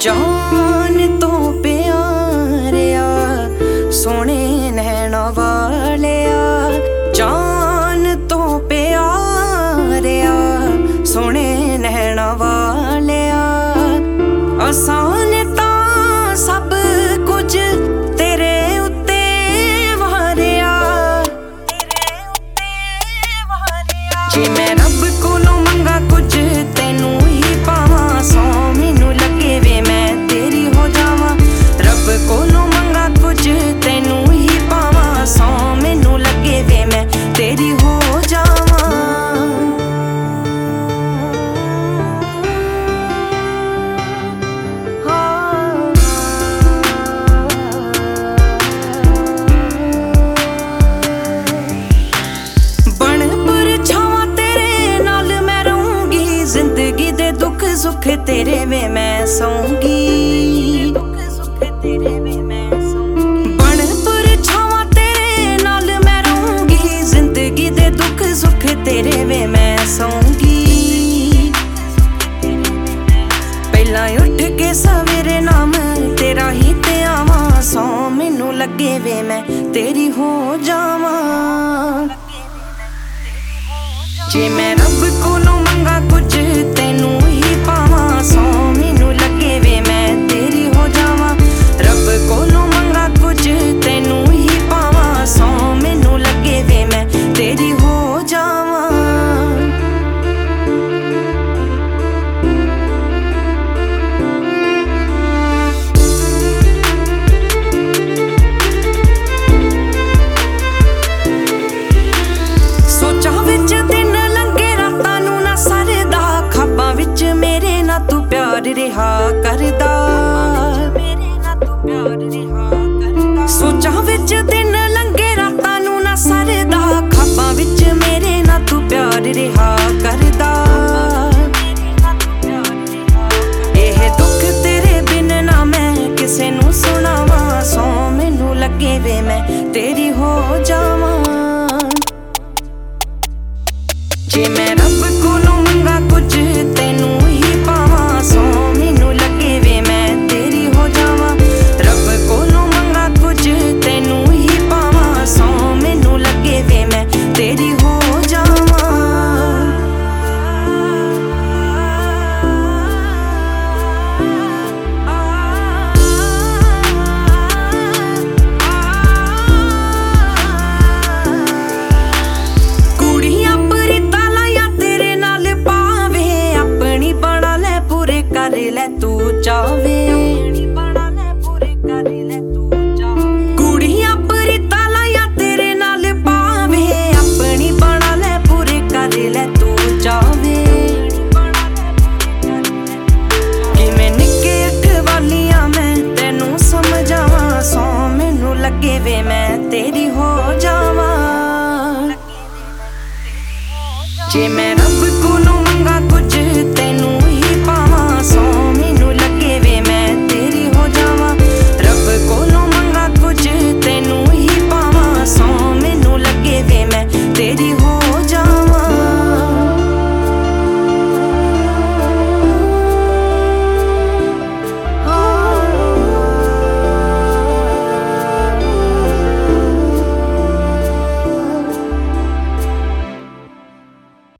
जान तो प्यारिया सोने नैना वालिया, जान तो प्यारिया सोने नैना वालिया। आसान तां सब कुछ तेरे उत्ते वारिया, जे मैं रब कोलों मंगा कुछ तेनू ही पावां, सौ मैनू लगे वे मैं तेरी हो जावां। रब कोलों मंगा कुछ तेनू ही पावां, सौ मैनू लगे वे मैं तेरी हो जावां। जिंदगी दे दुख सुख तेरे में मैं सोऊंगी, बन परछावां तेरे नाल मैं रहूंगी। जिंदगी दे दुख सुख तेरे में मैं सोऊंगी। पहला उठ के सवेरे नाम तेरा ही ते आवां, सौ मैनू लगे वे मैं तेरी हो जावां। जे मैं रब कोलों मंगा कुछ तेनू ही पावां, सौ मैनू लगे वे मैं तेरी हो जावां। रब कोलों मंगा कुछ तेनू ही पावां, सौ मैनू लगे वे मैं तेरी हो जावां। सोचा विच दिन मेरे ना तू प्यार रिहा करदा, सोचा विच दिन लंघे रातां नू ना सरदा। खाबां विच मेरे ना तू प्यार रिहा करदा। एह दुख तेरे बिन ना मैं किसे नू सुणावां, सौ मैनू लगे वे मैं तेरी हो जावां। जे मैं रब कोलों मंगा कुछ तेनू ही पावां, सौ मैनू लगे वे मैं तेरी हो जावां। रब कोलों मंगा कुछ तेनू ही पावां, सौ मैनू लगे वे मैं तेरी हो जावां। कुड़ियां प्रीतां लाया तेरे नाल पावे, अपनी बना ले पूरे कर ले तू चावे। कुड़ियां प्रीतां लाया तेरे नाल पावे, अपनी बना ले पूरे कर ले तू चावे। किवें निक्के अख वालियां मैं तेनू समझावां, सौ मैनू लगे वे मैं तेरी हो जावां। जे मैं